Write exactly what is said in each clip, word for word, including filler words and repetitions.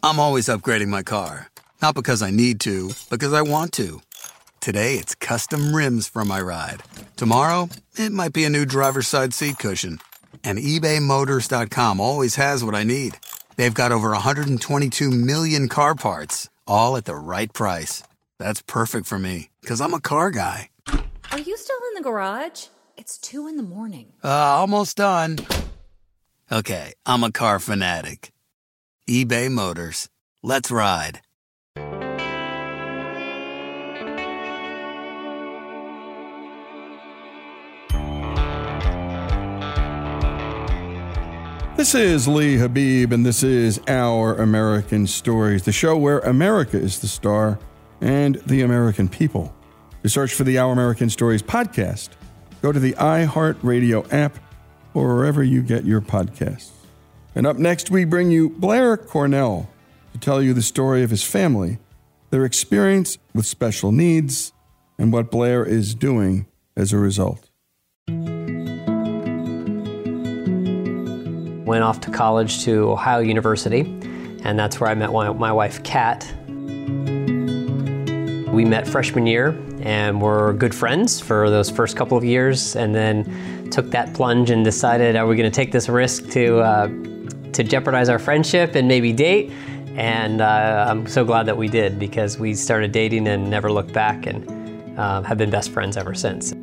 I'm always upgrading my car. Not because I need to, because I want to. Today, it's custom rims for my ride. Tomorrow, it might be a new driver's side seat cushion. And eBay Motors dot com always has what I need. They've got over one hundred twenty-two million car parts, all at the right price. That's perfect for me, because I'm a car guy. Are you still in the garage? It's two in the morning. Uh, almost done. Okay, I'm a car fanatic. eBay Motors. Let's ride. This is Lee Habib, and this is Our American Stories, the show where America is the star and the American people. To search for the Our American Stories podcast, go to the iHeartRadio app or wherever you get your podcasts. And up next, we bring you Blair Cornell to tell you the story of his family, their experience with special needs, and what Blair is doing as a result. Went off to college to Ohio University, and that's where I met my, my wife, Kat. We met freshman year and were good friends for those first couple of years, and then took that plunge and decided, are we going to take this risk to uh, to jeopardize our friendship and maybe date? And uh, I'm so glad that we did, because we started dating and never looked back, and uh, have been best friends ever since.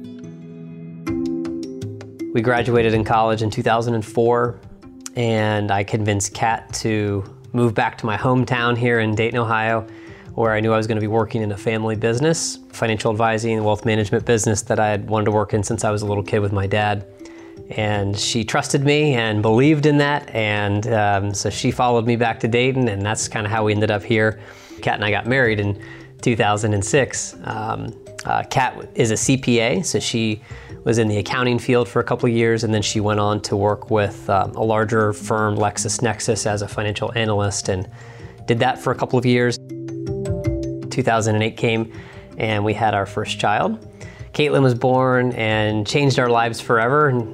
We graduated in college in two thousand four, and I convinced Kat to move back to my hometown here in Dayton, Ohio, where I knew I was going to be working in a family business, financial advising and wealth management business that I had wanted to work in since I was a little kid with my dad. And she trusted me and believed in that, and um, so she followed me back to Dayton, and that's kind of how we ended up here. Kat and I got married in two thousand six. Um, uh, Kat is a C P A, so she was in the accounting field for a couple of years, and then she went on to work with um, a larger firm, LexisNexis, as a financial analyst, and did that for a couple of years. two thousand eight came, and we had our first child. Caitlin was born and changed our lives forever. And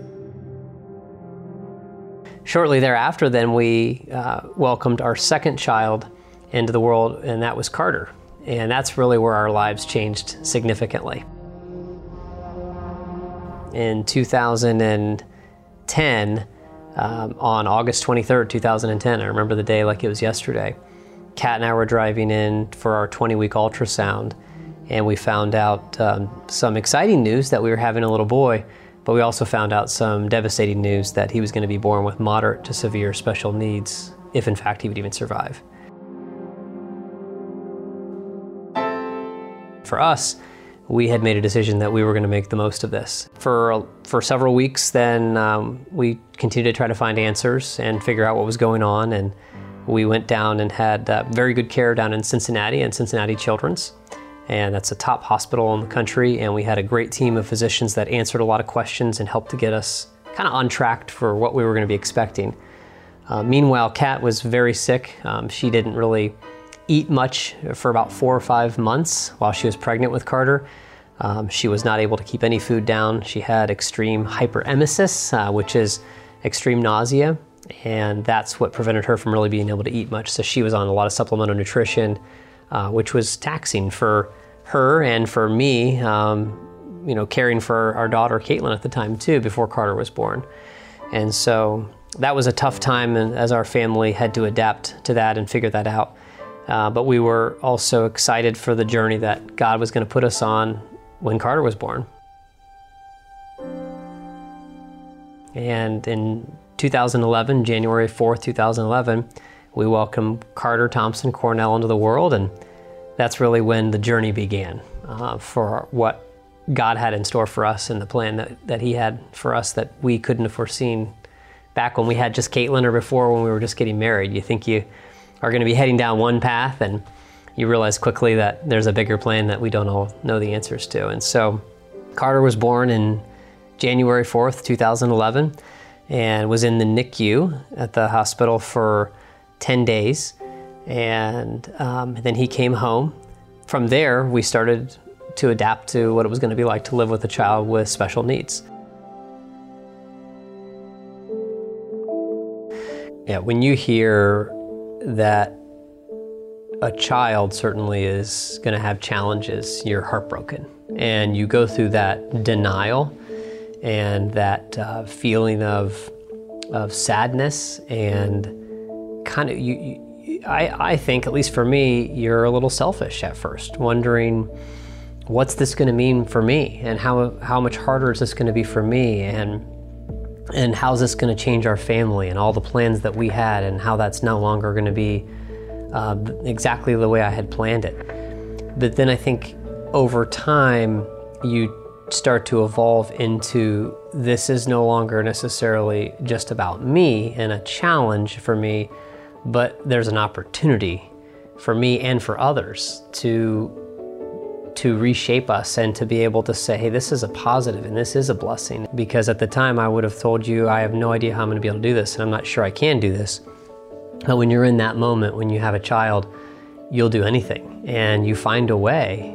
shortly thereafter, then we uh, welcomed our second child into the world, and that was Carter. And that's really where our lives changed significantly. In two thousand ten, um, on August twenty-third, two thousand ten, I remember the day like it was yesterday, Kat and I were driving in for our twenty-week ultrasound, and we found out um, some exciting news that we were having a little boy, but we also found out some devastating news that he was going to be born with moderate to severe special needs, if in fact he would even survive. For us, we had made a decision that we were going to make the most of this. For for several weeks then, um, we continued to try to find answers and figure out what was going on, and we went down and had uh, very good care down in Cincinnati and Cincinnati Children's, and that's a top hospital in the country, and we had a great team of physicians that answered a lot of questions and helped to get us kind of on track for what we were going to be expecting. Uh, meanwhile, Kat was very sick. Um, she didn't really eat much for about four or five months while she was pregnant with Carter. Um, she was not able to keep any food down. She had extreme hyperemesis, uh, which is extreme nausea, and that's what prevented her from really being able to eat much. So she was on a lot of supplemental nutrition, uh, which was taxing for her and for me, um, you know, caring for our daughter Caitlin at the time too, before Carter was born. And so that was a tough time, and as our family had to adapt to that and figure that out. Uh, but we were also excited for the journey that God was going to put us on when Carter was born. And in two thousand eleven, January fourth, two thousand eleven, we welcomed Carter Thompson Cornell into the world, and that's really when the journey began uh, for what God had in store for us and the plan that, that He had for us that we couldn't have foreseen back when we had just Caitlin or before when we were just getting married. You think you are going to be heading down one path, and you realize quickly that there's a bigger plan that we don't all know the answers to. And so Carter was born in January fourth, two thousand eleven, and was in the N I C U at the hospital for ten days. And um, then he came home. From there, we started to adapt to what it was going to be like to live with a child with special needs. Yeah, when you hear that a child certainly is going to have challenges, you're heartbroken. And you go through that denial and that uh, feeling of of sadness, and kind of, you, you I, I think, at least for me, you're a little selfish at first, wondering, what's this going to mean for me? And how how much harder is this going to be for me? And and how's this going to change our family and all the plans that we had, and how that's no longer going to be uh, exactly the way I had planned it. But then I think over time, you start to evolve into, this is no longer necessarily just about me and a challenge for me, but there's an opportunity for me and for others to to reshape us and to be able to say, hey, this is a positive and this is a blessing. Because at the time I would have told you, I have no idea how I'm going to be able to do this, and I'm not sure I can do this. But when you're in that moment, when you have a child, you'll do anything and you find a way.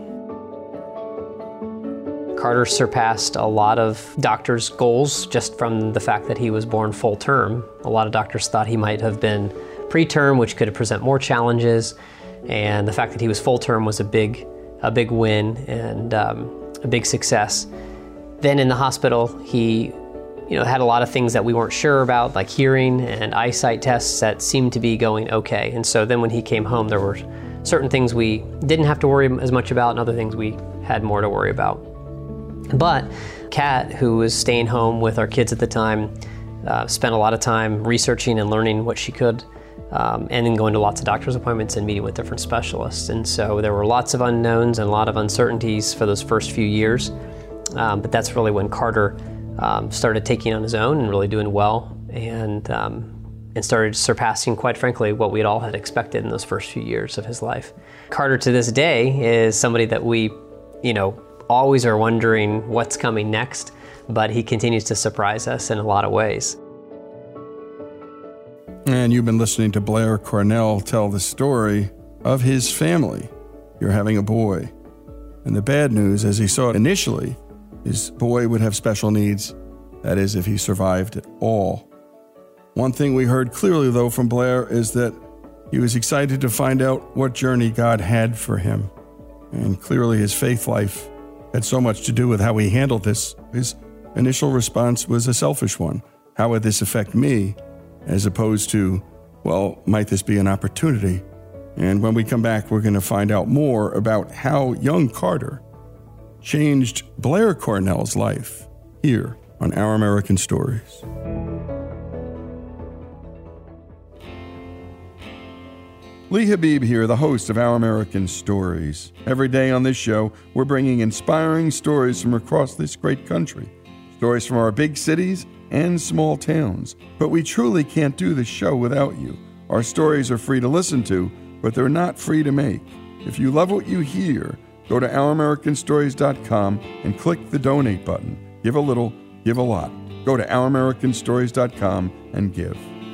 Carter surpassed a lot of doctors' goals just from the fact that he was born full term. A lot of doctors thought he might have been preterm, which could present more challenges. And the fact that he was full term was a big a big win and um, a big success. Then in the hospital, he you know, had a lot of things that we weren't sure about, like hearing and eyesight tests that seemed to be going okay. And so then when he came home, there were certain things we didn't have to worry as much about and other things we had more to worry about. But Kat, who was staying home with our kids at the time, uh, spent a lot of time researching and learning what she could. Um, and then going to lots of doctor's appointments and meeting with different specialists. And so there were lots of unknowns and a lot of uncertainties for those first few years. Um, but that's really when Carter um, started taking on his own and really doing well, and um, and started surpassing, quite frankly, what we all had expected in those first few years of his life. Carter to this day is somebody that we, you know, always are wondering what's coming next, but he continues to surprise us in a lot of ways. And you've been listening to Blair Cornell tell the story of his family. You're having a boy. And the bad news, as he saw it initially, his boy would have special needs. That is, if he survived at all. One thing we heard clearly, though, from Blair is that he was excited to find out what journey God had for him. And clearly his faith life had so much to do with how he handled this. His initial response was a selfish one. How would this affect me? As opposed to, well, might this be an opportunity? And when we come back, we're going to find out more about how young Carter changed Blair Cornell's life here on Our American Stories. Lee Habib here, the host of Our American Stories. Every day on this show, we're bringing inspiring stories from across this great country. Stories from our big cities and small towns. But we truly can't do this show without you. Our stories are free to listen to, but they're not free to make. If you love what you hear, go to our american stories dot com and click the donate button. Give a little, give a lot. Go to our american stories dot com and give.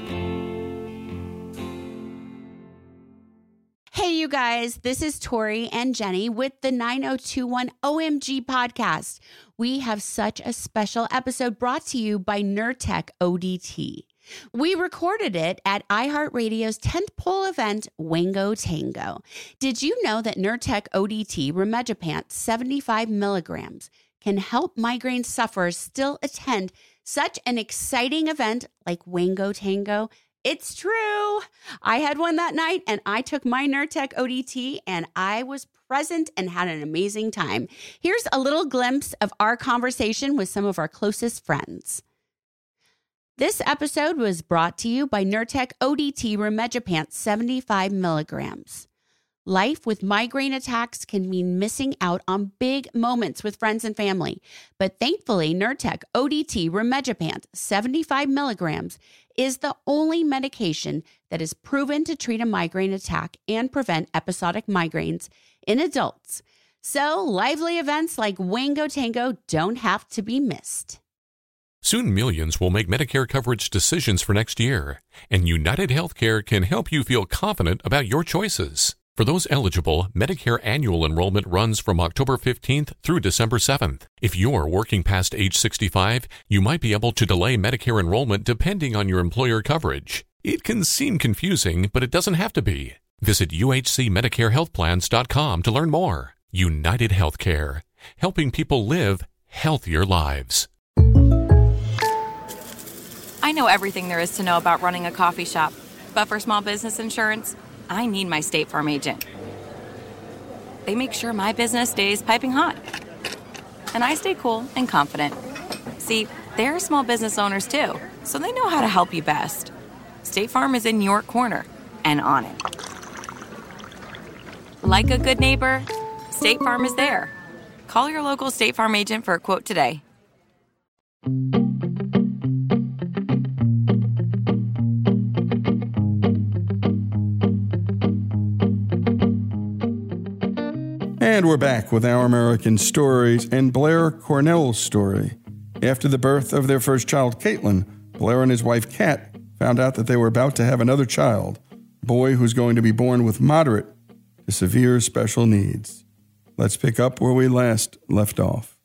Hey, you guys, this is Tori and Jenny with the nine oh two one O M G podcast. We have such a special episode brought to you by Nurtec O D T. We recorded it at iHeartRadio's tenth pole event, Wango Tango. Did you know that Nurtec O D T Rimegepant seventy-five milligrams can help migraine sufferers still attend such an exciting event like Wango Tango? It's true. I had one that night and I took my Nurtec O D T and I was present and had an amazing time. Here's a little glimpse of our conversation with some of our closest friends. This episode was brought to you by Nurtec O D T Rimegepant seventy-five milligrams. Life with migraine attacks can mean missing out on big moments with friends and family. But thankfully, Nurtec O D T Rimegepant seventy-five milligrams is the only medication that is proven to treat a migraine attack and prevent episodic migraines in adults. So lively events like Wango Tango don't have to be missed. Soon millions will make Medicare coverage decisions for next year, and United Healthcare can help you feel confident about your choices. For those eligible, Medicare annual enrollment runs from October fifteenth through December seventh. If you're working past age sixty-five, you might be able to delay Medicare enrollment depending on your employer coverage. It can seem confusing, but it doesn't have to be. Visit U H C Medicare Health Plans dot com to learn more. United Healthcare, helping people live healthier lives. I know everything there is to know about running a coffee shop, but for small business insurance, I need my State Farm agent. They make sure my business stays piping hot, and I stay cool and confident. See, they're small business owners too, so they know how to help you best. State Farm is in your corner and on it. Like a good neighbor, State Farm is there. Call your local State Farm agent for a quote today. And we're back with Our American Stories and Blair Cornell's story. After the birth of their first child, Caitlin, Blair and his wife, Kat, found out that they were about to have another child, a boy who's going to be born with moderate to severe special needs. Let's pick up where we last left off.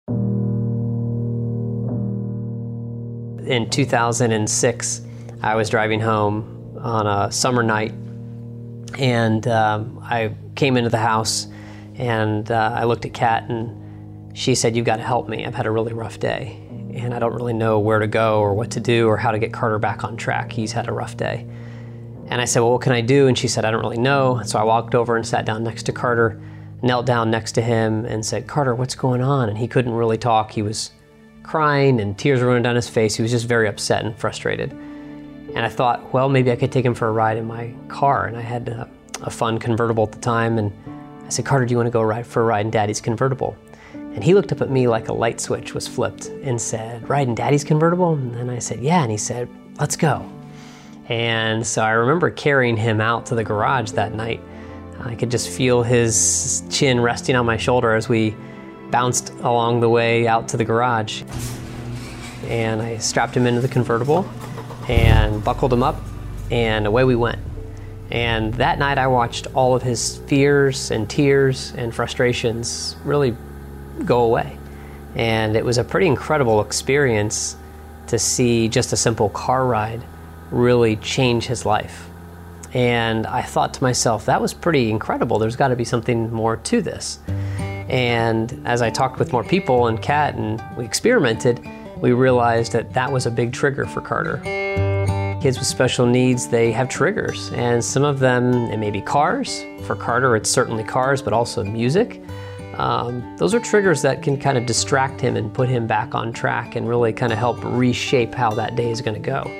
In two thousand six, I was driving home on a summer night, and um, I came into the house, and uh, I looked at Kat, and she said, "You've got to help me. I've had a really rough day, and I don't really know where to go or what to do or how to get Carter back on track. He's had a rough day." And I said, "Well, what can I do?" And she said, "I don't really know." So I walked over and sat down next to Carter, knelt down next to him and said, "Carter, what's going on?" And he couldn't really talk. He was crying and tears were running down his face. He was just very upset and frustrated. And I thought, well, maybe I could take him for a ride in my car. And I had a, a fun convertible at the time. And I said, "Carter, do you want to go ride for a ride in Daddy's convertible?" And he looked up at me like a light switch was flipped and said, "Ride in Daddy's convertible?" And then I said, "Yeah." And he said, "Let's go." And so I remember carrying him out to the garage that night. I could just feel his chin resting on my shoulder as we bounced along the way out to the garage. And I strapped him into the convertible and buckled him up, and away we went. And that night I watched all of his fears and tears and frustrations really go away. And it was a pretty incredible experience to see just a simple car ride really change his life. And I thought to myself, that was pretty incredible. There's got to be something more to this. And as I talked with more people and Kat and we experimented, we realized that that was a big trigger for Carter. Kids with special needs, they have triggers, and some of them, it may be cars. For Carter, it's certainly cars, but also music. Um, those are triggers that can kind of distract him and put him back on track and really kind of help reshape how that day is going to go.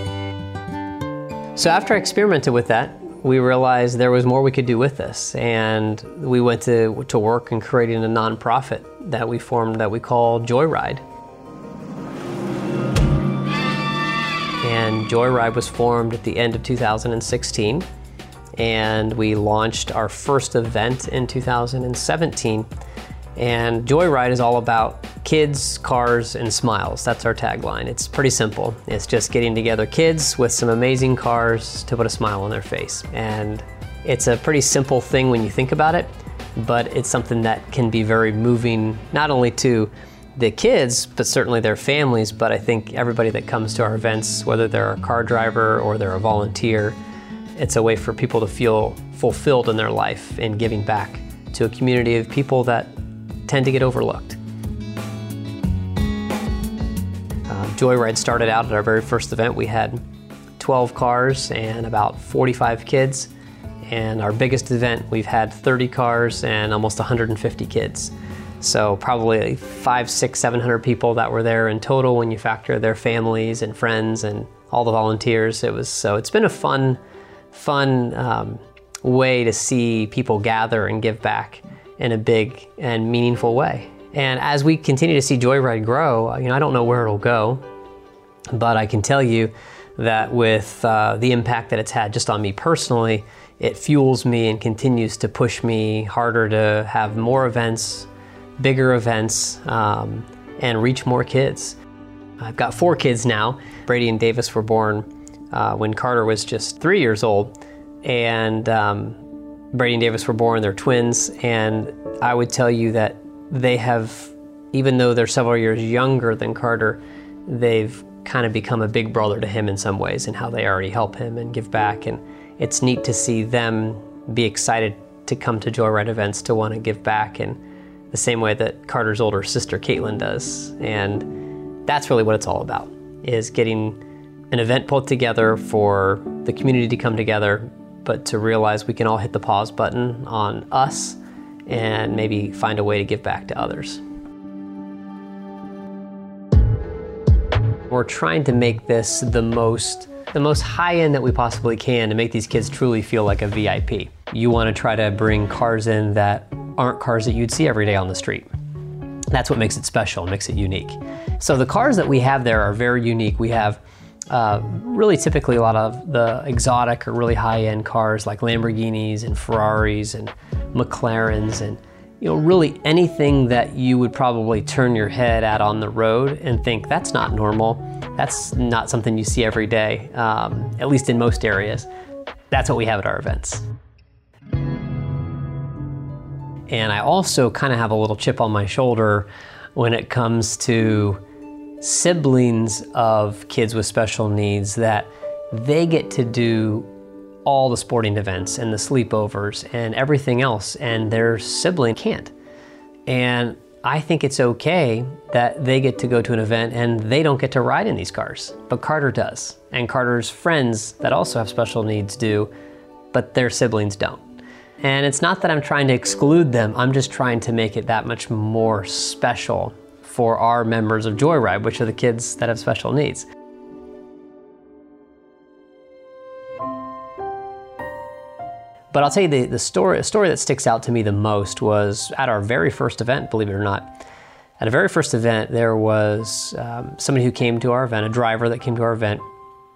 So after I experimented with that, we realized there was more we could do with this, and we went to, to work in creating a nonprofit that we formed that we call Joyride. And Joyride was formed at the end of two thousand sixteen, and we launched our first event in two thousand seventeen. And Joyride is all about kids, cars, and smiles. That's our tagline. It's pretty simple. It's just getting together kids with some amazing cars to put a smile on their face. And it's a pretty simple thing when you think about it, but it's something that can be very moving, not only to the kids, but certainly their families, but I think everybody that comes to our events, whether they're a car driver or they're a volunteer, it's a way for people to feel fulfilled in their life and giving back to a community of people that tend to get overlooked. Uh, Joyride started out at our very first event. We had twelve cars and about forty-five kids. And our biggest event, we've had thirty cars and almost one hundred fifty kids. So probably five, six, seven hundred people that were there in total when you factor their families and friends and all the volunteers. It was so it's been a fun, fun um, way to see people gather and give back in a big and meaningful way. And as we continue to see Joyride grow, you know, I don't know where it'll go, but I can tell you that with uh, the impact that it's had just on me personally, it fuels me and continues to push me harder to have more events, bigger events, um, and reach more kids. I've got four kids now. Brady and Davis were born uh, when Carter was just three years old, and um, Brady and Davis were born, they're twins, and I would tell you that they have, even though they're several years younger than Carter, they've kind of become a big brother to him in some ways, and how they already help him and give back. And it's neat to see them be excited to come to Joyride events, to want to give back in the same way that Carter's older sister Caitlin does. And that's really what it's all about, is getting an event put together for the community to come together, but to realize we can all hit the pause button on us and maybe find a way to give back to others. We're trying to make this the most the most high end that we possibly can to make these kids truly feel like a V I P. You want to try to bring cars in that aren't cars that you'd see every day on the street. That's what makes it special, makes it unique. So the cars that we have there are very unique. We have uh, really typically a lot of the exotic or really high-end cars like Lamborghinis and Ferraris and McLarens, and you know, really anything that you would probably turn your head at on the road and think that's not normal. That's not something you see every day, um, at least in most areas. That's what we have at our events. And I also kind of have a little chip on my shoulder when it comes to siblings of kids with special needs, that they get to do all the sporting events and the sleepovers and everything else, and their sibling can't. And I think it's okay that they get to go to an event and they don't get to ride in these cars, but Carter does. And Carter's friends that also have special needs do, but their siblings don't. And it's not that I'm trying to exclude them, I'm just trying to make it that much more special for our members of Joyride, which are the kids that have special needs. But I'll tell you the, the story, a story that sticks out to me the most was at our very first event, believe it or not. At a very first event, there was um, somebody who came to our event, a driver that came to our event.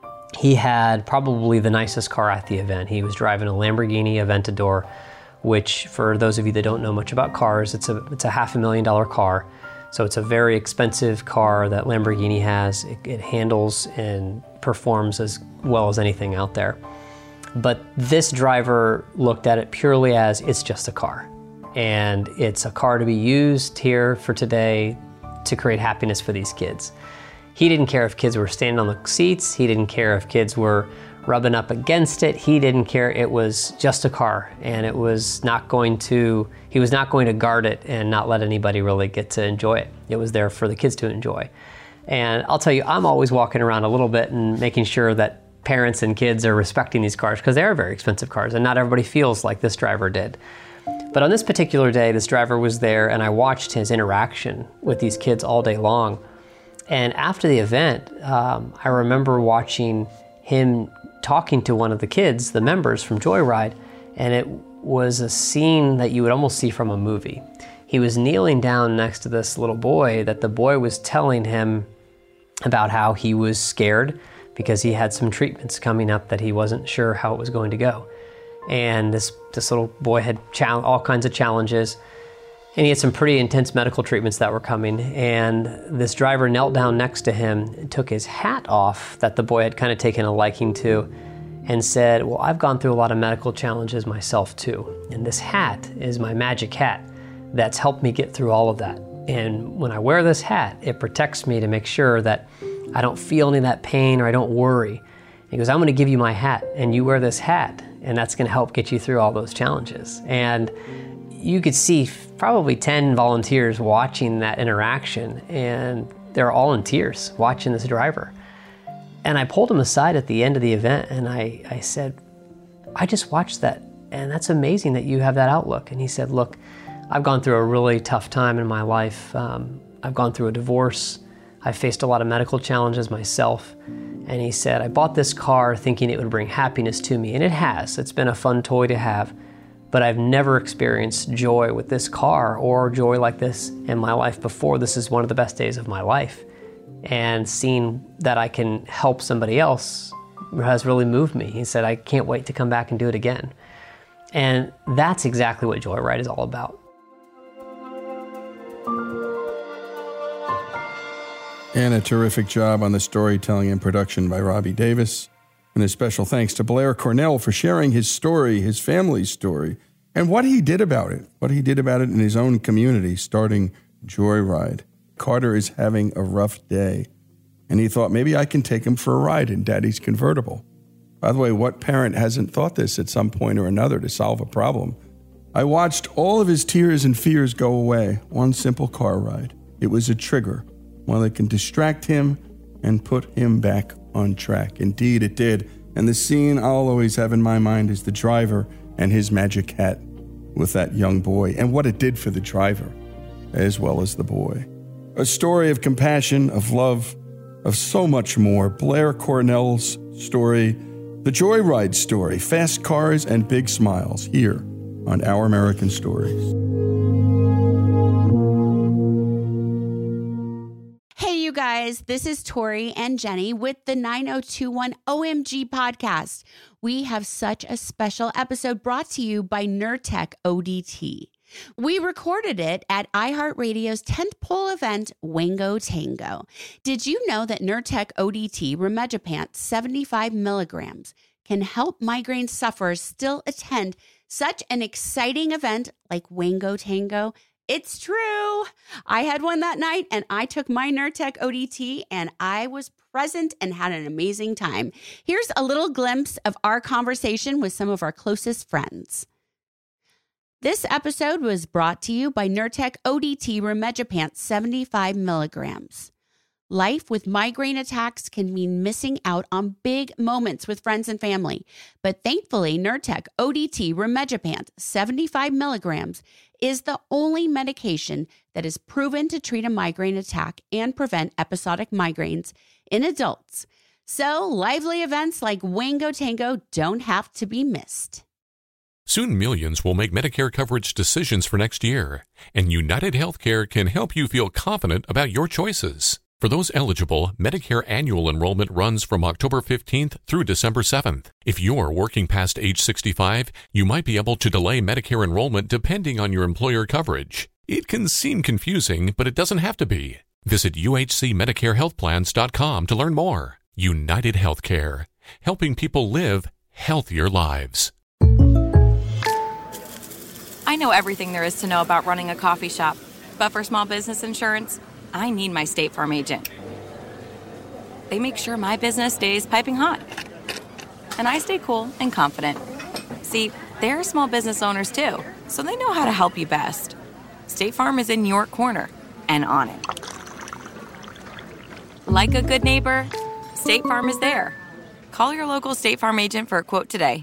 He had probably the nicest car at the event. He was driving a Lamborghini Aventador, which for those of you that don't know much about cars, it's a, it's a half a million dollar car. So it's a very expensive car that Lamborghini has. It, it handles and performs as well as anything out there. But this driver looked at it purely as it's just a car. And it's a car to be used here for today to create happiness for these kids. He didn't care if kids were standing on the seats. He didn't care if kids were rubbing up against it. He didn't care. It was just a car, and it was not going to, he was not going to guard it and not let anybody really get to enjoy it. It was there for the kids to enjoy. And I'll tell you, I'm always walking around a little bit and making sure that parents and kids are respecting these cars, because they are very expensive cars and not everybody feels like this driver did. But on this particular day, this driver was there and I watched his interaction with these kids all day long. And after the event, um, I remember watching him talking to one of the kids, the members from Joyride, and it was a scene that you would almost see from a movie. He was kneeling down next to this little boy that the boy was telling him about how he was scared because he had some treatments coming up that he wasn't sure how it was going to go. And this, this little boy had chal- all kinds of challenges, and he had some pretty intense medical treatments that were coming. And this driver knelt down next to him and took his hat off that the boy had kind of taken a liking to and said, well, I've gone through a lot of medical challenges myself too. And this hat is my magic hat that's helped me get through all of that. And when I wear this hat, it protects me to make sure that I don't feel any of that pain or I don't worry. He goes, I'm gonna give you my hat and you wear this hat, and that's gonna help get you through all those challenges. And you could see probably ten volunteers watching that interaction, and they're all in tears watching this driver. And I pulled him aside at the end of the event and I, I said, I just watched that, and that's amazing that you have that outlook. And he said, look, I've gone through a really tough time in my life. Um, I've gone through a divorce. I've faced a lot of medical challenges myself. And he said, I bought this car thinking it would bring happiness to me, and it has. It's been a fun toy to have, but I've never experienced joy with this car or joy like this in my life before. This is one of the best days of my life. And seeing that I can help somebody else has really moved me. He said, I can't wait to come back and do it again. And that's exactly what Joyride is all about. And a terrific job on the storytelling and production by Robbie Davis. And a special thanks to Blair Cornell for sharing his story, his family's story, and what he did about it, what he did about it in his own community, starting Joyride. Carter is having a rough day. and he thought, maybe I can take him for a ride in Daddy's convertible. By the way, what parent hasn't thought this at some point or another to solve a problem? I watched all of his tears and fears go away. One simple car ride. It was a trigger, one that can distract him and put him back on track. Indeed, it did. And the scene I'll always have in my mind is the driver and his magic hat with that young boy, and what it did for the driver as well as the boy. A story of compassion, of love, of so much more. Blair Cornell's story, the Joyride story, fast cars and big smiles, here on Our American Stories. Hey, you guys, this is Tori and Jenny with the nine oh two one O M G podcast. We have such a special episode brought to you by Nurtec O D T. We recorded it at iHeartRadio's tentpole event, Wango Tango. Did you know that Nurtec O D T rimegepant seventy-five milligrams can help migraine sufferers still attend such an exciting event like Wango Tango? It's true. I had one that night, and I took my Nurtec O D T, and I was present and had an amazing time. Here's a little glimpse of our conversation with some of our closest friends. This episode was brought to you by Nurtec O D T rimegepant seventy-five milligrams. Life with migraine attacks can mean missing out on big moments with friends and family. But thankfully, Nurtec O D T rimegepant seventy-five milligrams is the only medication that is proven to treat a migraine attack and prevent episodic migraines in adults. So lively events like Wango Tango don't have to be missed. Soon millions will make Medicare coverage decisions for next year, and United Healthcare can help you feel confident about your choices. For those eligible, Medicare annual enrollment runs from October fifteenth through December seventh. If you're working past age sixty-five, you might be able to delay Medicare enrollment depending on your employer coverage. It can seem confusing, but it doesn't have to be. Visit U H C Medicare Health Plans dot com to learn more. United Healthcare, helping people live healthier lives. I know everything there is to know about running a coffee shop, but for small business insurance, I need my State Farm agent. They make sure my business stays piping hot, and I stay cool and confident. See, they're small business owners too, so they know how to help you best. State Farm is in your corner and on it. Like a good neighbor, State Farm is there. Call your local State Farm agent for a quote today.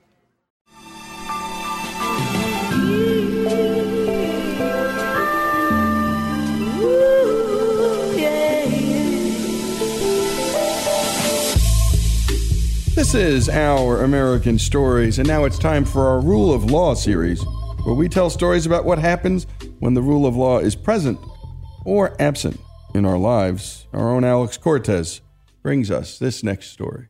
This is Our American Stories, and now it's time for our Rule of Law series, where we tell stories about what happens when the rule of law is present or absent in our lives. Our own Alex Cortez brings us this next story.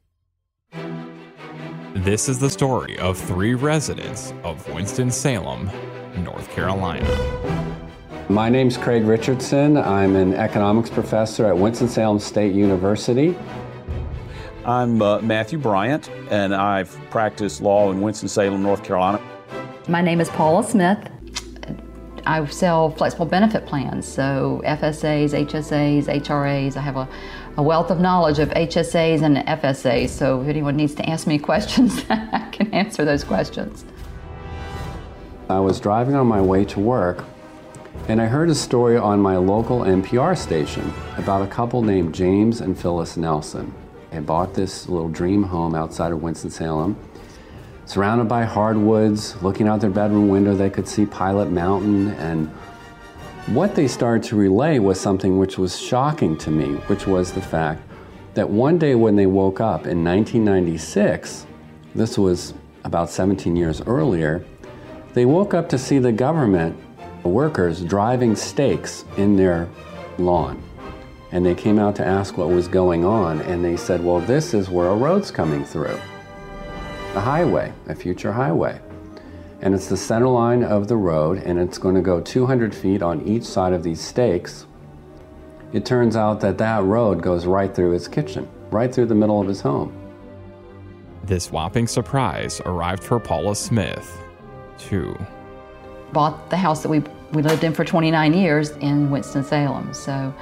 This is the story of three residents of Winston-Salem, North Carolina. My name's Craig Richardson. I'm an economics professor at Winston-Salem State University. I'm uh, Matthew Bryant, and I've practiced law in Winston-Salem, North Carolina. My name is Paula Smith. I sell flexible benefit plans, so F S As, H S As, H R As. I have a, a wealth of knowledge of H S As and F S As, so if anyone needs to ask me questions, I can answer those questions. I was driving on my way to work, and I heard a story on my local N P R station about a couple named James and Phyllis Nelson. They bought this little dream home outside of Winston-Salem, surrounded by hardwoods. Looking out their bedroom window, they could see Pilot Mountain, and what they started to relay was something which was shocking to me, which was the fact that one day when they woke up in nineteen ninety-six, this was about seventeen years earlier, they woke up to see the government workers driving stakes in their lawn. And they came out to ask what was going on, and they said, well, this is where a road's coming through. A highway, a future highway. And it's the center line of the road, and it's going to go two hundred feet on each side of these stakes. It turns out that that road goes right through his kitchen, right through the middle of his home. This whopping surprise arrived for Paula Smith, too. Bought the house that we, we lived in for twenty-nine years in Winston-Salem, so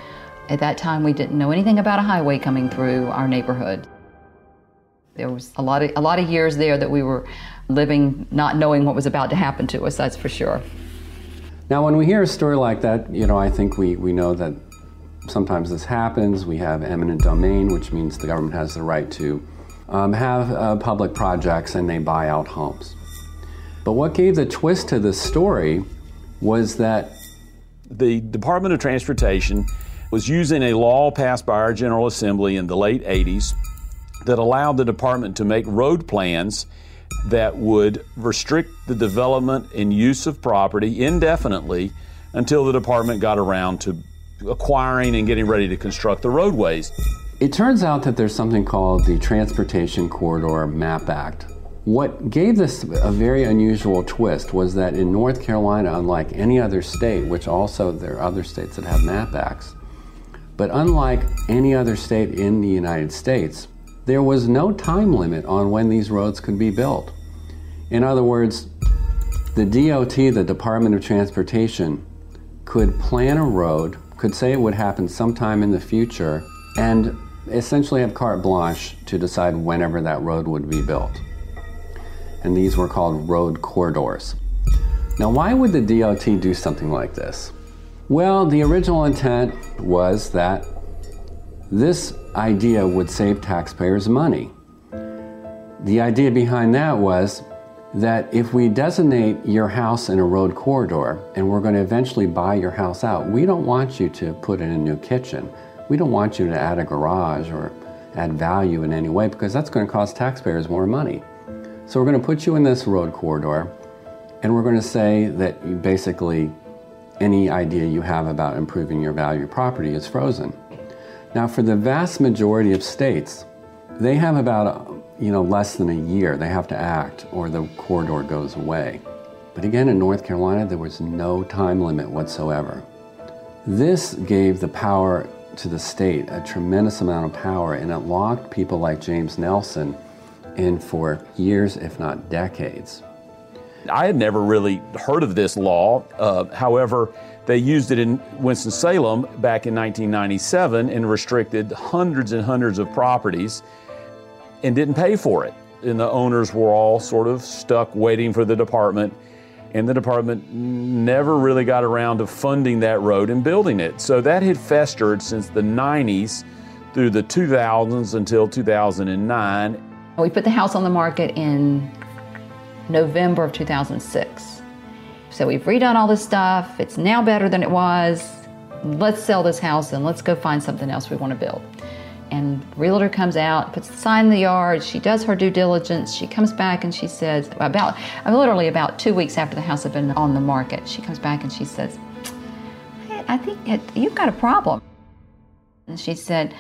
At that time, we didn't know anything about a highway coming through our neighborhood. There was a lot of a lot of years there that we were living not knowing what was about to happen to us, that's for sure. Now, when we hear a story like that, you know, I think we, we know that sometimes this happens. We have eminent domain, which means the government has the right to um, have uh, public projects and they buy out homes. But what gave the twist to this story was that the Department of Transportation was using a law passed by our General Assembly in the late eighties that allowed the department to make road plans that would restrict the development and use of property indefinitely until the department got around to acquiring and getting ready to construct the roadways. It turns out that there's something called the Transportation Corridor Map Act. What gave this a very unusual twist was that in North Carolina, unlike any other state, which also there are other states that have map acts, but unlike any other state in the United States, there was no time limit on when these roads could be built. In other words, the D O T, the Department of Transportation, could plan a road, could say it would happen sometime in the future, and essentially have carte blanche to decide whenever that road would be built. And these were called road corridors. Now, why would the D O T do something like this? Well, the original intent was that this idea would save taxpayers money. The idea behind that was that if we designate your house in a road corridor and we're going to eventually buy your house out, we don't want you to put in a new kitchen. We don't want you to add a garage or add value in any way because that's going to cost taxpayers more money. So we're going to put you in this road corridor and we're going to say that you basically any idea you have about improving your value of property is frozen. Now, for the vast majority of states, they have about, you know, less than a year. They have to act or the corridor goes away. But again, in North Carolina, there was no time limit whatsoever. This gave the power to the state, a tremendous amount of power, and it locked people like James Nelson in for years, if not decades. I had never really heard of this law. Uh, however, they used it in Winston-Salem back in nineteen ninety-seven and restricted hundreds and hundreds of properties and didn't pay for it. And the owners were all sort of stuck waiting for the department, and the department never really got around to funding that road and building it. So that had festered since the nineties through the two thousands until two thousand nine. We put the house on the market in November of two thousand six. So we've redone all this stuff. It's now better than it was. Let's sell this house and let's go find something else we want to build. And realtor comes out, puts the sign in the yard. She does her due diligence. She comes back and she says, about literally about two weeks after the house had been on the market, she comes back and she says, hey, I think it, you've got a problem. And she said,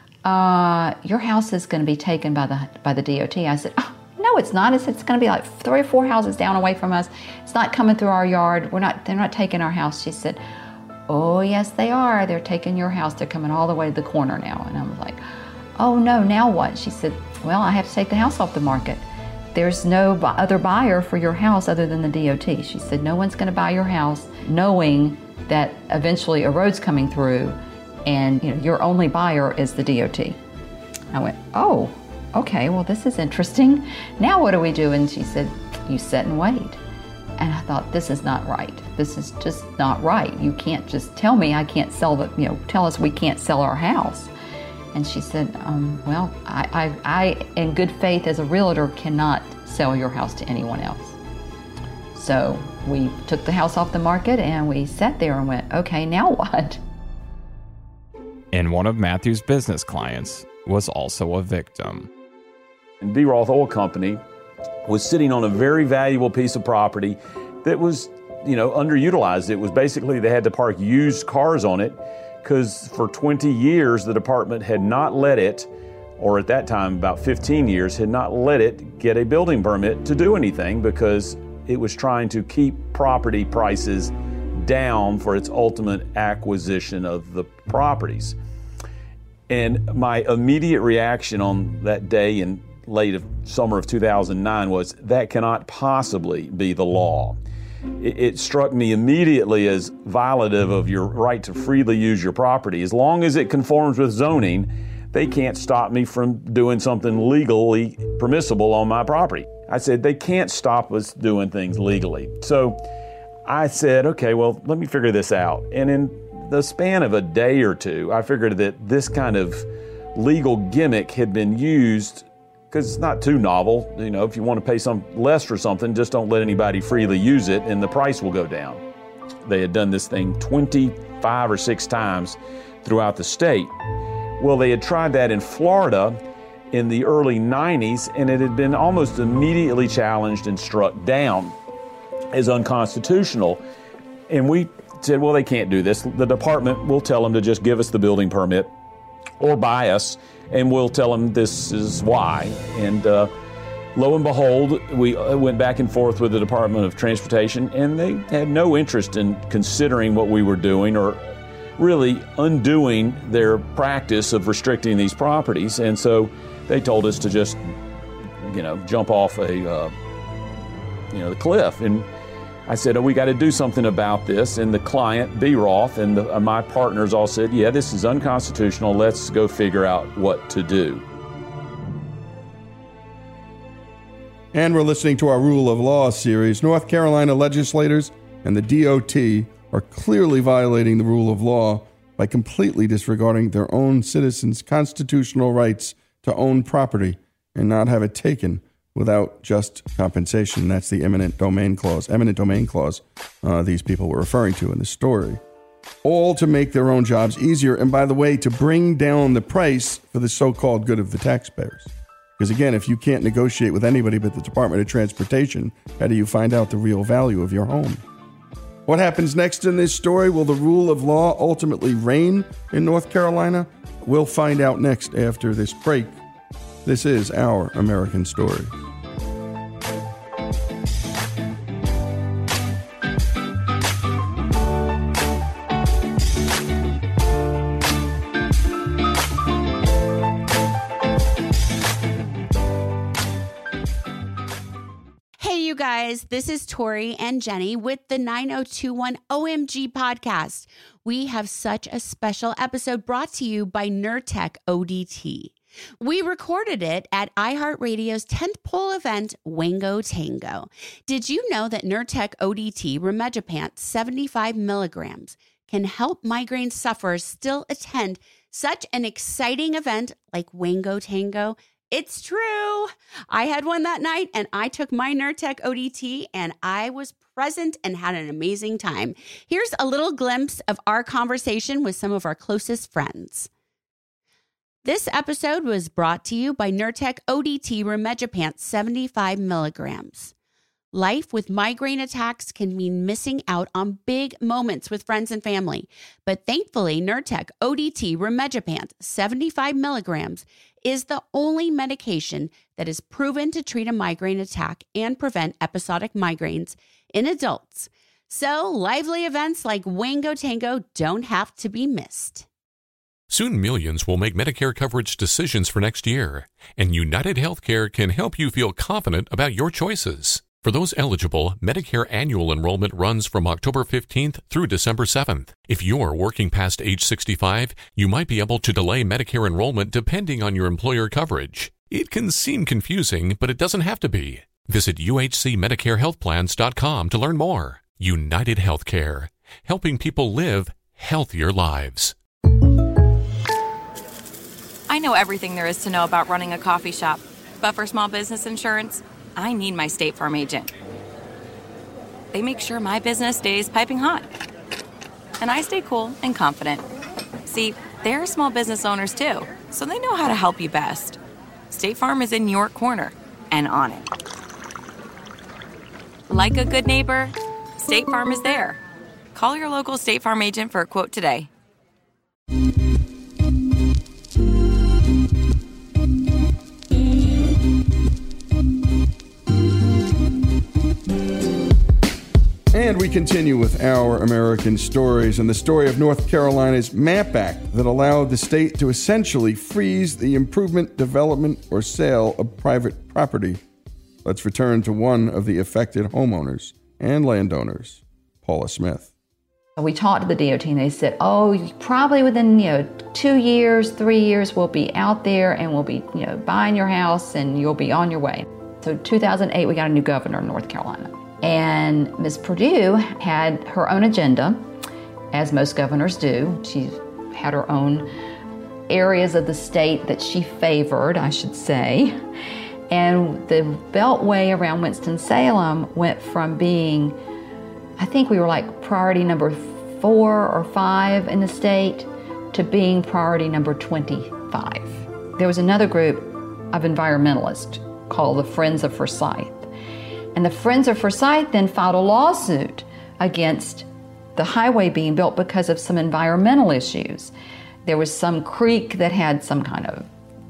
uh, your house is going to be taken by the by the D O T. I said, oh, no, it's not. I said, it's going to be like three or four houses down away from us. It's not coming through our yard. We're not, they're not taking our house. She said, oh, yes, they are. They're taking your house. They're coming all the way to the corner now. And I was like, oh, no, now what? She said, well, I have to take the house off the market. There's no bu- other buyer for your house other than the D O T. She said, no one's going to buy your house knowing that eventually a road's coming through and you know, your only buyer is the D O T. I went, oh, okay, well, this is interesting. Now what do we do? And she said, you sit and wait. And I thought, this is not right. This is just not right. You can't just tell me I can't sell the, you know, tell us we can't sell our house. And she said, um, well, I, I, I, in good faith as a realtor, cannot sell your house to anyone else. So we took the house off the market and we sat there and went, okay, now what? And one of Matthew's business clients was also a victim. And B. Roth Oil Company was sitting on a very valuable piece of property that was, you know, underutilized. It was basically they had to park used cars on it because for twenty years the department had not let it, or at that time about fifteen years, had not let it get a building permit to do anything because it was trying to keep property prices down for its ultimate acquisition of the properties. And my immediate reaction on that day in late of summer of two thousand nine was that cannot possibly be the law. it, it struck me immediately as violative of your right to freely use your property. As long as it conforms with zoning, they can't stop me from doing something legally permissible on my property. I said, they can't stop us doing things legally. So I said, okay, well, let me figure this out. And in the span of a day or two, I figured that this kind of legal gimmick had been used, because it's not too novel. You know, if you want to pay some less for something, just don't let anybody freely use it and the price will go down. They had done this thing twenty-five or six times throughout the state. Well, they had tried that in Florida in the early nineties, and it had been almost immediately challenged and struck down as unconstitutional. And we said, well, they can't do this. The department will tell them to just give us the building permit or buy us, and we'll tell them this is why. And uh, lo and behold, we went back and forth with the Department of Transportation, and they had no interest in considering what we were doing or really undoing their practice of restricting these properties. And so they told us to just, you know, jump off a, uh, you know, the cliff. And I said, oh, we got to do something about this. And the client, B. Roth, and the, uh, my partners all said, yeah, this is unconstitutional. Let's go figure out what to do. And we're listening to our Rule of Law series. North Carolina legislators and the D O T are clearly violating the rule of law by completely disregarding their own citizens' constitutional rights to own property and not have it taken without just compensation. That's the eminent domain clause, eminent domain clause uh, these people were referring to in the story. All to make their own jobs easier, and by the way, to bring down the price for the so-called good of the taxpayers. Because again, if you can't negotiate with anybody but the Department of Transportation, how do you find out the real value of your home? What happens next in this story? Will the rule of law ultimately reign in North Carolina? We'll find out next after this break. This is Our American Story. Guys, this is Tori and Jenny with the nine oh two one O M G podcast. We have such a special episode brought to you by Nurtec O D T. We recorded it at iHeartRadio's tentpole event, Wango Tango. Did you know that Nurtec O D T rimegepant seventy-five milligrams can help migraine sufferers still attend such an exciting event like Wango Tango? It's true. I had one that night, and I took my Nurtec O D T, and I was present and had an amazing time. Here's a little glimpse of our conversation with some of our closest friends. This episode was brought to you by Nurtec O D T rimegepant seventy-five milligrams. Life with migraine attacks can mean missing out on big moments with friends and family. But thankfully, Nurtec O D T rimegepant seventy-five milligrams is the only medication that is proven to treat a migraine attack and prevent episodic migraines in adults. So lively events like Wango Tango don't have to be missed. Soon millions will make Medicare coverage decisions for next year, and United Healthcare can help you feel confident about your choices. For those eligible, Medicare annual enrollment runs from October fifteenth through December seventh. If you're working past age sixty-five, you might be able to delay Medicare enrollment depending on your employer coverage. It can seem confusing, but it doesn't have to be. Visit U H C Medicare Health Plans dot com to learn more. United Healthcare, helping people live healthier lives. I know everything there is to know about running a coffee shop, but for small business insurance, I need my State Farm agent. They make sure my business stays piping hot. And I stay cool and confident. See, they're small business owners too, so they know how to help you best. State Farm is in your corner and on it. Like a good neighbor, State Farm is there. Call your local State Farm agent for a quote today. And we continue with Our American Stories and the story of North Carolina's MAP Act that allowed the state to essentially freeze the improvement, development, or sale of private property. Let's return to one of the affected homeowners, and landowners. Paula Smith. We talked to the D O T and they said, oh, probably within, you know, two years, three years, we'll be out there and we'll be, you know, buying your house and you'll be on your way. So two thousand eight, we got a new governor in North Carolina. And Miz Perdue had her own agenda, as most governors do. She had her own areas of the state that she favored, I should say. And the beltway around Winston-Salem went from being, I think we were like priority number four or five in the state to being priority number twenty-five. There was another group of environmentalists called the Friends of Forsyth. And the Friends of Forsyth then filed a lawsuit against the highway being built because of some environmental issues. There was some creek that had some kind of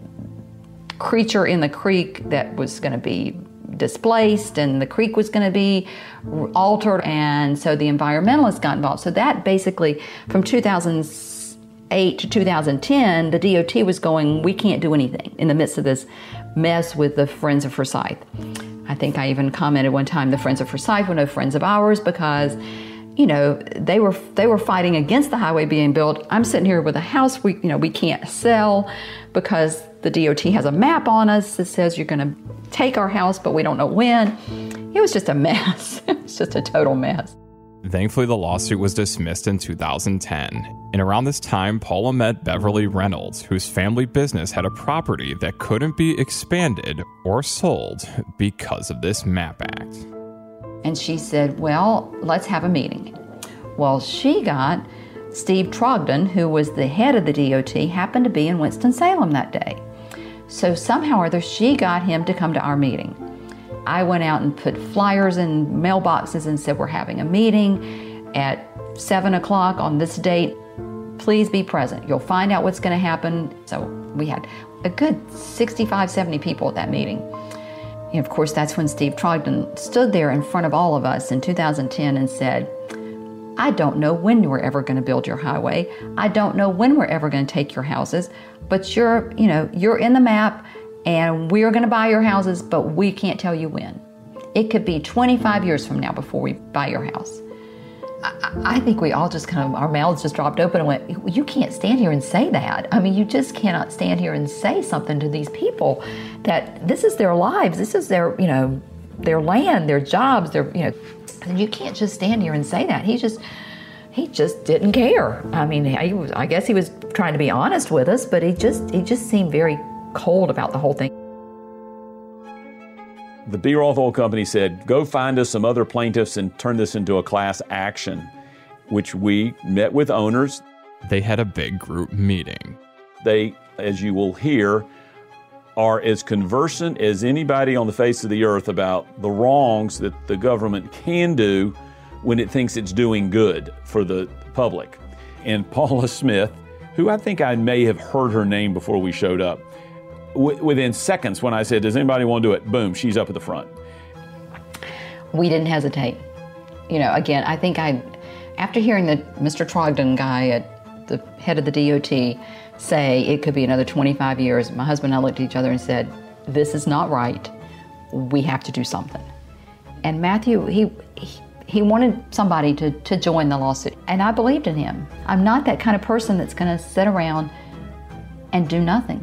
creature in the creek that was going to be displaced, and the creek was going to be altered, and so the environmentalists got involved. So that basically, from two thousand eight to two thousand ten, the D O T was going, we can't do anything in the midst of this mess with the Friends of Forsyth. I think I even commented one time, the Friends of Forsyth were no friends of ours because, you know, they were they were fighting against the highway being built. I'm sitting here with a house we, you know, we can't sell because the D O T has a map on us that says you're going to take our house, but we don't know when. It was just a mess. It was just a total mess. Thankfully, the lawsuit was dismissed in two thousand ten. And around this time, Paula met Beverly Reynolds, whose family business had a property that couldn't be expanded or sold because of this MAP Act. And she said, well, let's have a meeting. Well, she got Steve Trogdon, who was the head of the D O T, happened to be in Winston-Salem that day. So somehow or other, she got him to come to our meeting. I went out and put flyers in mailboxes and said, we're having a meeting at seven o'clock on this date. Please be present. You'll find out what's going to happen. So we had a good sixty-five, seventy people at that meeting. And of course, that's when Steve Trogdon stood there in front of all of us in two thousand ten and said, I don't know when we're ever going to build your highway. I don't know when we're ever going to take your houses, but you're, you know, you're in the map and we're going to buy your houses, but we can't tell you when. It could be twenty-five years from now before we buy your house. I, I think we all just kind of, our mouths just dropped open and went, you can't stand here and say that. I mean, you just cannot stand here and say something to these people that this is their lives, this is their, you know, their land, their jobs, their, you know, and you can't just stand here and say that. He just, he just didn't care. I mean, he was, I guess he was trying to be honest with us, but he just, he just seemed very cold about the whole thing. The B. Roth Oil Company said, go find us some other plaintiffs and turn this into a class action, which we met with owners. They had a big group meeting. They, as you will hear, are as conversant as anybody on the face of the earth about the wrongs that the government can do when it thinks it's doing good for the public. And Paula Smith, who I think I may have heard her name before we showed up, w- within seconds when I said, does anybody want to do it? Boom, she's up at the front. We didn't hesitate. You know, again, I think I, after hearing the Mister Trogdon guy at the head of the D O T say it could be another twenty-five years, my husband and I looked at each other and said, this is not right. We have to do something. And Matthew, he he, he wanted somebody to, to join the lawsuit. And I believed in him. I'm not that kind of person that's going to sit around and do nothing.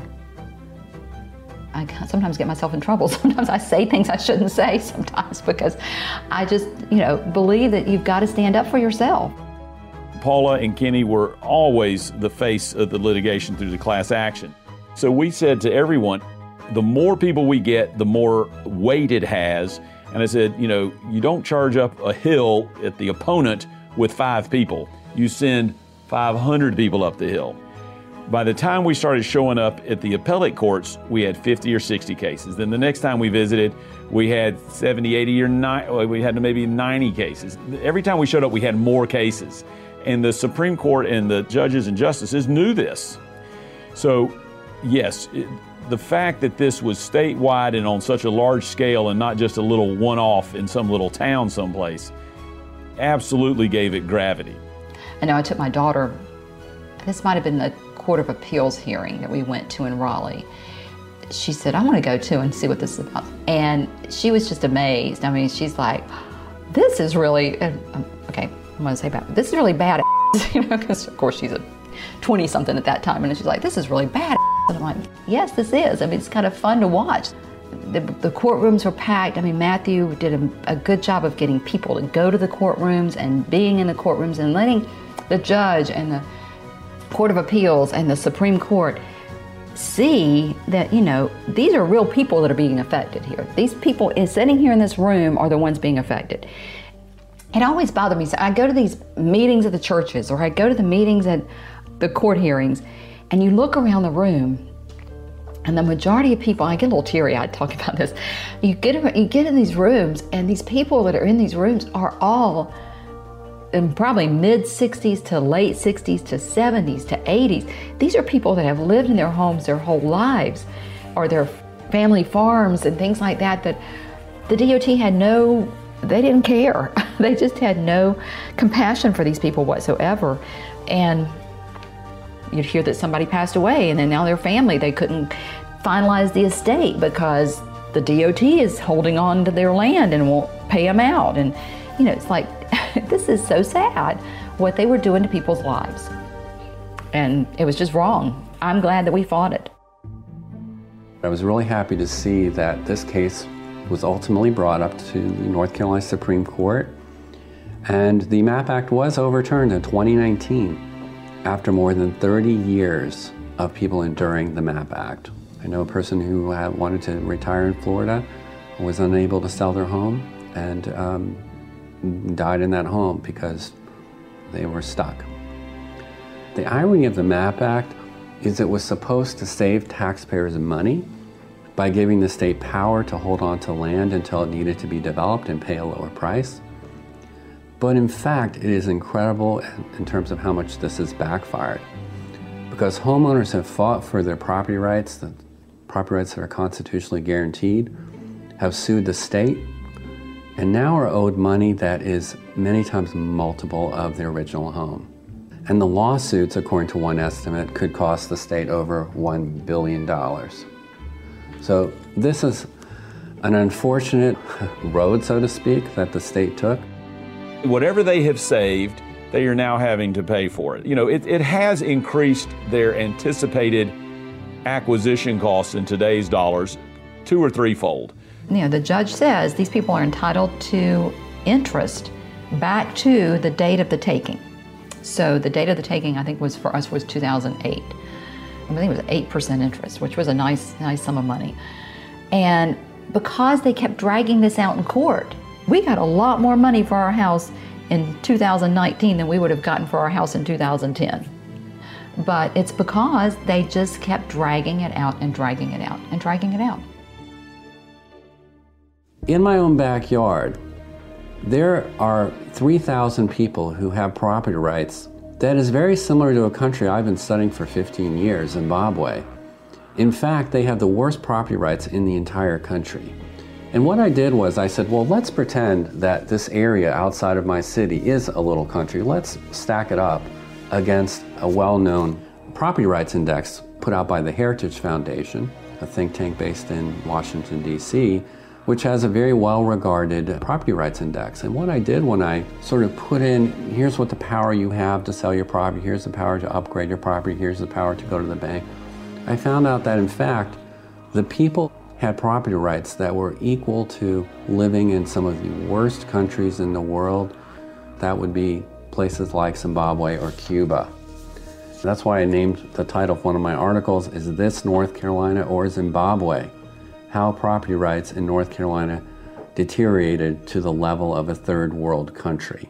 I sometimes get myself in trouble. Sometimes I say things I shouldn't say sometimes because I just, you know, believe that you've got to stand up for yourself. Paula and Kenny were always the face of the litigation through the class action. So we said to everyone, the more people we get, the more weight it has. And I said, you know, you don't charge up a hill at the opponent with five people. You send five hundred people up the hill. By the time we started showing up at the appellate courts, we had fifty or sixty cases. Then the next time we visited, we had seventy, eighty, or ninety, we had maybe ninety cases. Every time we showed up, we had more cases. And the Supreme Court and the judges and justices knew this. So, yes, it, the fact that this was statewide and on such a large scale and not just a little one-off in some little town someplace, absolutely gave it gravity. I know I took my daughter, this might have been the Court of Appeals hearing that we went to in Raleigh. She said, I want to go too and see what this is about. And she was just amazed. I mean, she's like, this is really, uh, okay, I'm going to say bad, this is really bad, you know, because of course she's a twenty-something at that time, and she's like, this is really bad. And I'm like, yes, this is. I mean, it's kind of fun to watch. The, the courtrooms were packed. I mean, Matthew did a, a good job of getting people to go to the courtrooms and being in the courtrooms and letting the judge and the Court of Appeals and the Supreme Court see that, you know, these are real people that are being affected here. These people is sitting here in this room are the ones being affected. It always bothered me. So I go to these meetings at the churches, or I go to the meetings at the court hearings, and you look around the room, and the majority of people, I get a little teary-eyed talking about this. You get you get in these rooms, and these people that are in these rooms are all in probably mid-sixties to late sixties to seventies to eighties. These are people that have lived in their homes their whole lives, or their family farms and things like that, that the D O T had no, they didn't care. They just had no compassion for these people whatsoever. And you'd hear that somebody passed away, and then now their family, they couldn't finalize the estate because the D O T is holding on to their land and won't pay them out. And, you know, it's like, this is so sad what they were doing to people's lives. And it was just wrong. I'm glad that we fought it. I was really happy to see that this case was ultimately brought up to the North Carolina Supreme Court, and the MAP Act was overturned in twenty nineteen after more than thirty years of people enduring the MAP Act. I know a person who had wanted to retire in Florida, was unable to sell their home, and um, died in that home because they were stuck. The irony of the MAP Act is it was supposed to save taxpayers money by giving the state power to hold on to land until it needed to be developed and pay a lower price. But in fact, it is incredible in terms of how much this has backfired, because homeowners have fought for their property rights, the property rights that are constitutionally guaranteed, have sued the state, and now are owed money that is many times multiple of their original home. And the lawsuits, according to one estimate, could cost the state over one billion dollars. So this is an unfortunate road, so to speak, that the state took. Whatever they have saved, they are now having to pay for it. You know, it, it has increased their anticipated acquisition costs in today's dollars two or threefold. You know, the judge says these people are entitled to interest back to the date of the taking. So the date of the taking, I think, was for us was two thousand eight. I think it was eight percent interest, which was a nice, nice sum of money. And because they kept dragging this out in court, we got a lot more money for our house in two thousand nineteen than we would have gotten for our house in two thousand ten. But it's because they just kept dragging it out and dragging it out and dragging it out. In my own backyard, there are three thousand people who have property rights that is very similar to a country I've been studying for fifteen years, Zimbabwe. In fact, they have the worst property rights in the entire country. And what I did was I said, well, let's pretend that this area outside of my city is a little country. Let's stack it up against a well-known property rights index put out by the Heritage Foundation, a think tank based in Washington, D C, which has a very well-regarded property rights index. And what I did when I sort of put in, here's what the power you have to sell your property, here's the power to upgrade your property, here's the power to go to the bank, I found out that in fact, the people had property rights that were equal to living in some of the worst countries in the world. That would be places like Zimbabwe or Cuba. That's why I named the title of one of my articles, Is This North Carolina or Zimbabwe? How property rights in North Carolina deteriorated to the level of a third world country.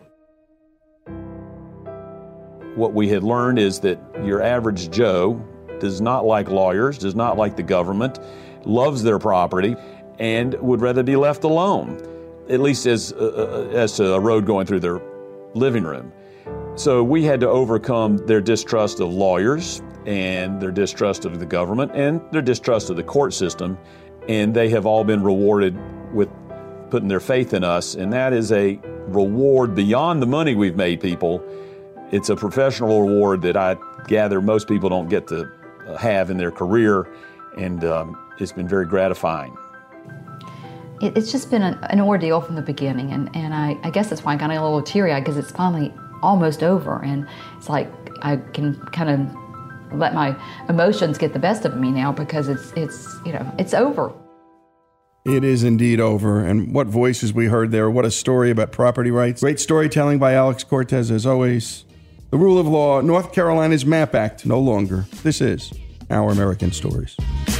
What we had learned is that your average Joe does not like lawyers, does not like the government, loves their property, and would rather be left alone, at least as, uh, as to a road going through their living room. So we had to overcome their distrust of lawyers and their distrust of the government and their distrust of the court system, and they have all been rewarded with putting their faith in us, and that is a reward beyond the money we've made people. It's a professional reward that I gather most people don't get to have in their career, and um, it's been very gratifying. it, it's just been an, an ordeal from the beginning, and, and I, I guess that's why I got a little teary-eyed, because it's finally almost over, and it's like I can kind of let my emotions get the best of me now, because it's it's you know it's over. It is indeed over. And what voices we heard there. What a story about property rights. Great storytelling by Alex Cortez, as always. The rule of law, North Carolina's MAP Act, no longer. This is Our American Stories.